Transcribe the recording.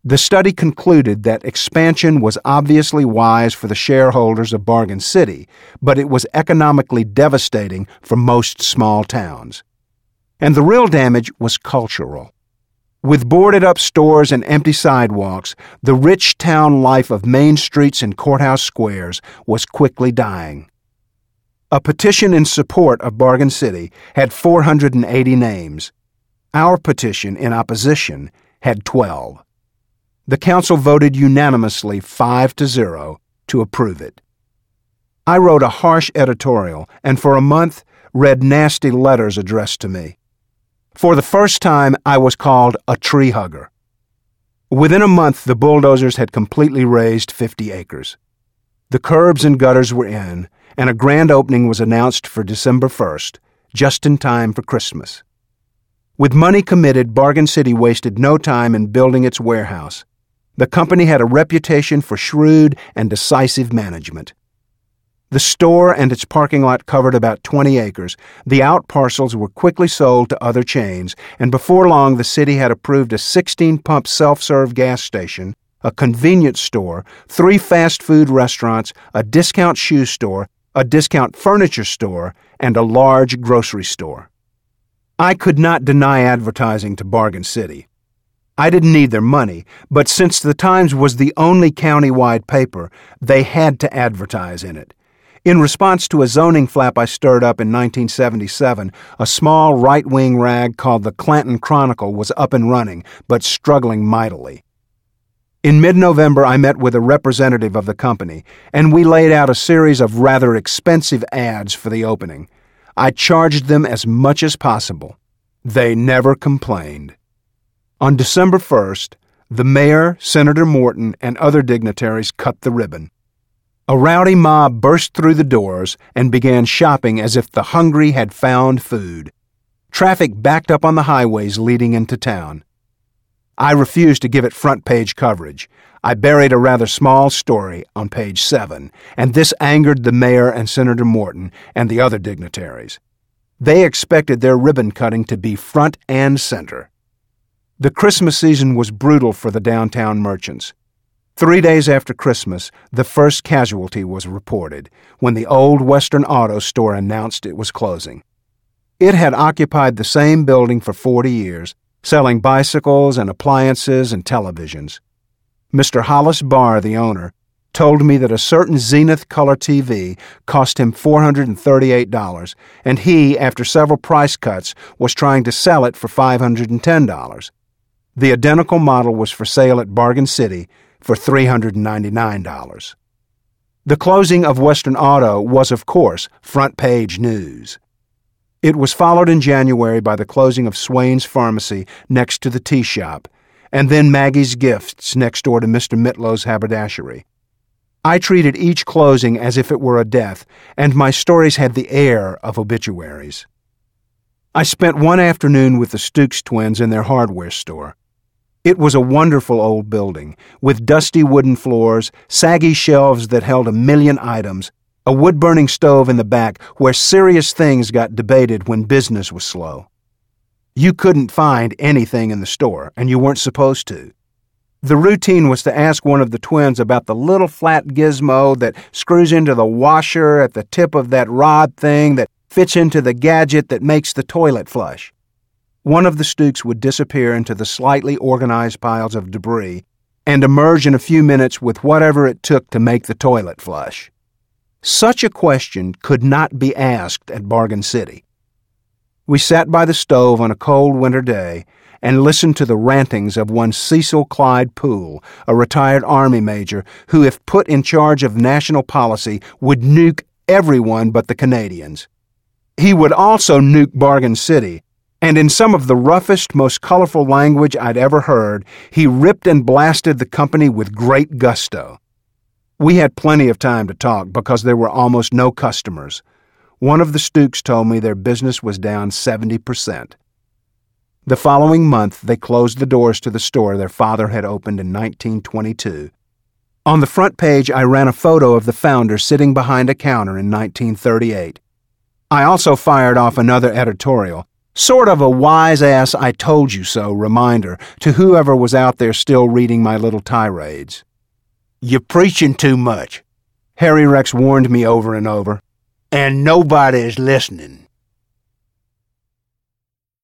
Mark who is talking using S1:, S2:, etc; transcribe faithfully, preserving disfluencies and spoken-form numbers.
S1: The study concluded that expansion was obviously wise for the shareholders of Bargain City, but it was economically devastating for most small towns. And the real damage was cultural. With boarded-up stores and empty sidewalks, the rich town life of main streets and courthouse squares was quickly dying. A petition in support of Bargain City had four hundred eighty names. Our petition in opposition had twelve. The council voted unanimously five to zero to approve it. I wrote a harsh editorial and for a month read nasty letters addressed to me. For the first time, I was called a tree hugger. Within a month, the bulldozers had completely razed fifty acres. The curbs and gutters were in, and a grand opening was announced for December first, just in time for Christmas. With money committed, Bargain City wasted no time in building its warehouse. The company had a reputation for shrewd and decisive management. The store and its parking lot covered about twenty acres. The out parcels were quickly sold to other chains, and before long the city had approved a sixteen-pump self-serve gas station, a convenience store, three fast food restaurants, a discount shoe store, a discount furniture store, and a large grocery store. I could not deny advertising to Bargain City. I didn't need their money, but since the Times was the only county-wide paper, they had to advertise in it. In response to a zoning flap I stirred up in nineteen seventy-seven, a small right-wing rag called the Clanton Chronicle was up and running, but struggling mightily. In mid-November, I met with a representative of the company, and we laid out a series of rather expensive ads for the opening. I charged them as much as possible. They never complained. On December first, the mayor, Senator Morton, and other dignitaries cut the ribbon. A rowdy mob burst through the doors and began shopping as if the hungry had found food. Traffic backed up on the highways leading into town. I refused to give it front-page coverage. I buried a rather small story on page seven, and this angered the mayor and Senator Morton and the other dignitaries. They expected their ribbon cutting to be front and center. The Christmas season was brutal for the downtown merchants. Three days after Christmas, the first casualty was reported when the old Western Auto store announced it was closing. It had occupied the same building for forty years, selling bicycles and appliances and televisions. Mister Hollis Barr, the owner, told me that a certain Zenith color T V cost him four hundred thirty-eight dollars, and he, after several price cuts, was trying to sell it for five hundred ten dollars. The identical model was for sale at Bargain City for three hundred ninety-nine dollars. The closing of Western Auto was, of course, front-page news. It was followed in January by the closing of Swain's Pharmacy next to the tea shop, and then Maggie's Gifts next door to Mister Mitlow's haberdashery. I treated each closing as if it were a death, and my stories had the air of obituaries. I spent one afternoon with the Stooks twins in their hardware store. It was a wonderful old building, with dusty wooden floors, saggy shelves that held a million items, a wood-burning stove in the back where serious things got debated when business was slow. You couldn't find anything in the store, and you weren't supposed to. The routine was to ask one of the twins about the little flat gizmo that screws into the washer at the tip of that rod thing that fits into the gadget that makes the toilet flush. One of the Stooks would disappear into the slightly organized piles of debris and emerge in a few minutes with whatever it took to make the toilet flush. Such a question could not be asked at Bargain City. We sat by the stove on a cold winter day and listened to the rantings of one Cecil Clyde Poole, a retired Army major who, if put in charge of national policy, would nuke everyone but the Canadians. He would also nuke Bargain City, and in some of the roughest, most colorful language I'd ever heard, he ripped and blasted the company with great gusto. We had plenty of time to talk because there were almost no customers. One of the Stooks told me their business was down seventy percent. The following month, they closed the doors to the store their father had opened in nineteen twenty-two. On the front page, I ran a photo of the founder sitting behind a counter in nineteen thirty-eight. I also fired off another editorial, Sort of a wise-ass I told you so reminder to whoever was out there still reading my little tirades. "You're preaching too much," Harry Rex warned me over and over, "and nobody's listening."